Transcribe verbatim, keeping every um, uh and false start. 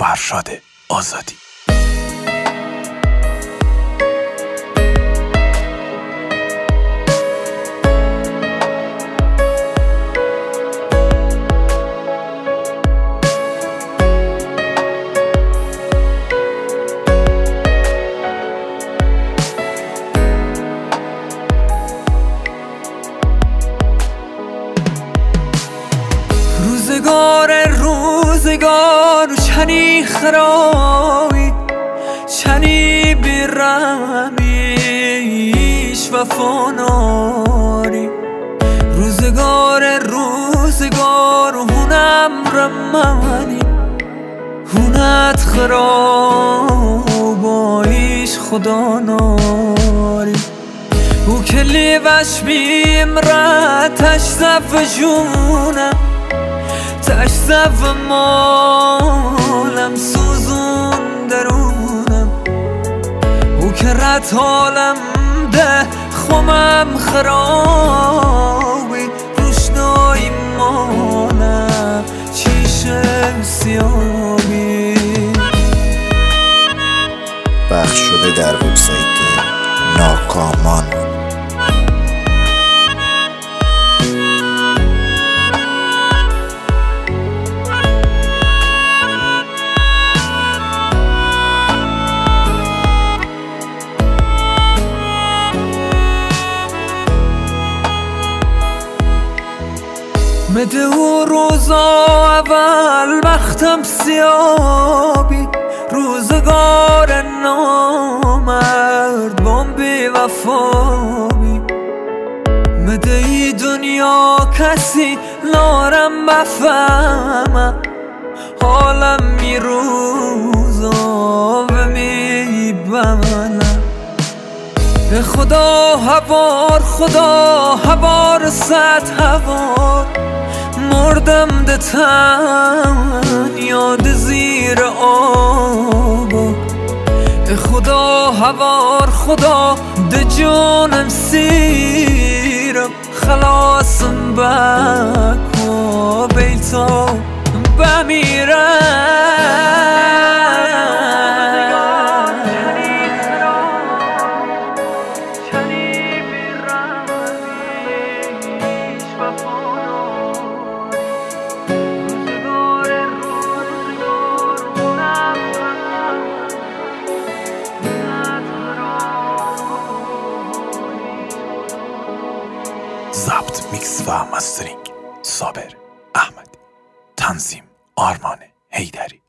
فرشاد آزادی. روزگار روزگار چنی خرابی چنی بیرمیش و فاناری روزگار روزگار هونم رمانی هونت خرابایش خدا ناری او کلی وش بیمرتش زف جونم تش زف مالم سوزون درونم او که رد حالم ده خمم خرابی روشنایی مالم چیشم سیابی. پخش شده در وبسایت ناکامان. مده او روزا اول وقتم سیابی روزگار نامرد بام بی وفابی مده ای دنیا کسی لارم بفهمم حالم می روزا و می بمنم به خدا هوار خدا هوار صد هوار مردم ده تن یاد زیر آب به خدا هوار خدا ده جانم سیرم خلاصم بکو بیتا بمیرم. ضبط، میکس و مسترینگ صابر احمدی. تنظیم آرمان حیدری.